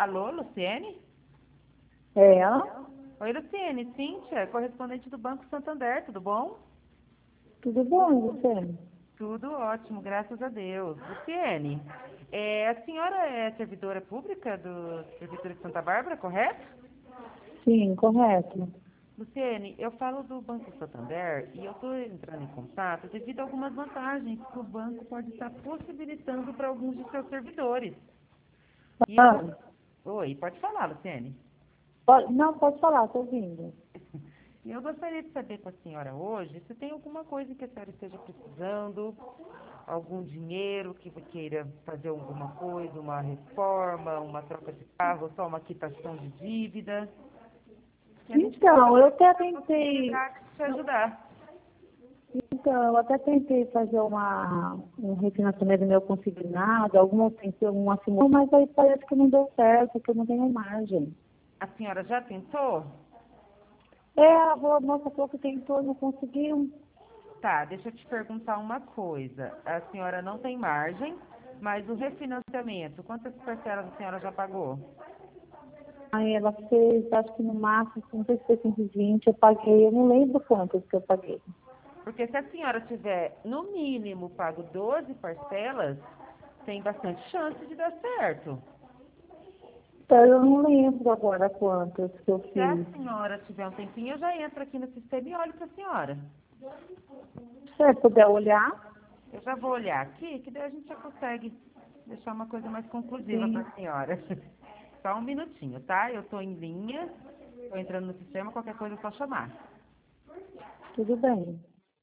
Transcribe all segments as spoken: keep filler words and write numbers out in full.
Alô, Luciene? É, ó, Oi, Luciene, Cíntia, correspondente do Banco Santander, tudo bom? tudo bom, e você? Tudo ótimo, graças a Deus. Luciene, é, a senhora é servidora pública do Prefeitura de Santa Bárbara, correto? Sim, correto. Luciene, eu falo do Banco Santander e eu estou entrando em contato devido a algumas vantagens que o banco pode estar possibilitando para alguns de seus servidores. E eu... Ah, Oi, pode falar, Luciene. pode, não, pode falar, estou ouvindo. E eu gostaria de saber com a senhora hoje se tem alguma coisa que a senhora esteja precisando, algum dinheiro que você queira fazer alguma coisa, uma reforma, uma troca de carro, só uma quitação de dívida. Que a gente Então, eu até a tentei, possibilidade de te ajudar. então, eu até tentei fazer uma, um refinanciamento do meu consignado, alguma, tentei alguma simulação, mas aí parece que não deu certo, que eu não tenho margem. A senhora já tentou? É, a avó- moça falou que tentou, não conseguiu. Tá, deixa eu te perguntar uma coisa. A senhora não tem margem, mas o refinanciamento, quantas parcelas a senhora já pagou? Aí ela fez, acho que no máximo, não sei se foi cento e vinte, eu paguei, eu não lembro quantos que eu paguei. Porque se a senhora tiver, no mínimo, pago doze parcelas, tem bastante chance de dar certo. Então, eu não lembro agora quantos que eu Se a fiz. senhora tiver um tempinho, eu já entro aqui no sistema e olho para a senhora. Se você puder olhar, Eu já vou olhar aqui, que daí a gente já consegue deixar uma coisa mais conclusiva para sim, a senhora. Só um minutinho, tá? Eu estou em linha, estou entrando no sistema, qualquer coisa é só chamar. tudo bem.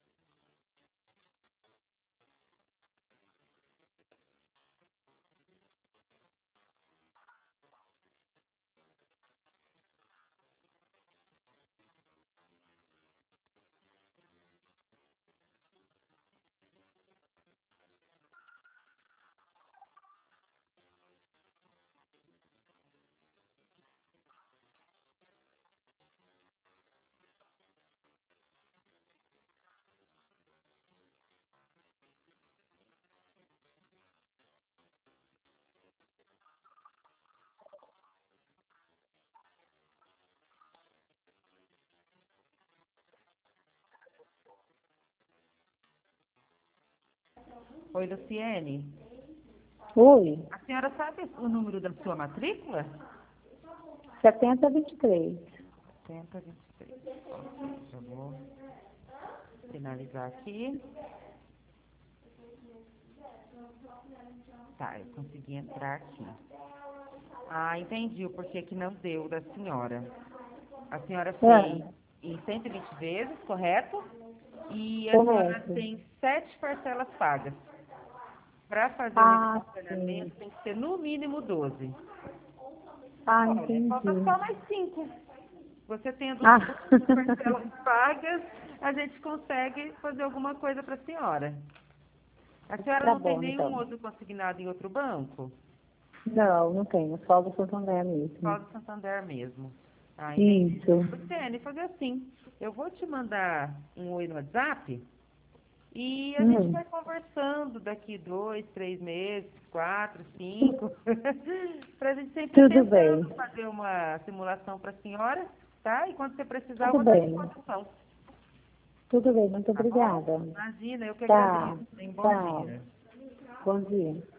Oi, Luciene. Oi, A senhora sabe o número da sua matrícula? setenta vinte e três. cento e vinte e três. Ok, já vou finalizar aqui. Tá, eu consegui entrar aqui. Ah, entendi o porquê que não deu da senhora. A senhora fez É, em cento e vinte vezes, correto? E a senhora correto. tem sete parcelas pagas. Para fazer o Ah, sim. refinanciamento tem que ser no mínimo doze. Ah, Olha, falta entendi. só mais cinco. Você tendo Ah, duas parcelas pagas, a gente consegue fazer alguma coisa para a senhora. A senhora tá não tem bom, nenhum então. outro consignado em outro banco? Não, não tenho, só do Santander mesmo. Só do Santander mesmo. Ah, entendi. Isso. Luciane, fazer assim. Eu vou te mandar um oi no WhatsApp e a gente Hum, vai conversando daqui dois, três meses, quatro, cinco, para a gente sempre tudo bem, tentando fazer uma simulação para a senhora, tá? E quando você precisar, eu tudo vou estar à bem. disposição, Tudo bem, muito tá bom? obrigada. Imagina, eu que Tá, agradeço. Tenha um bom tchau. dia. Bom dia.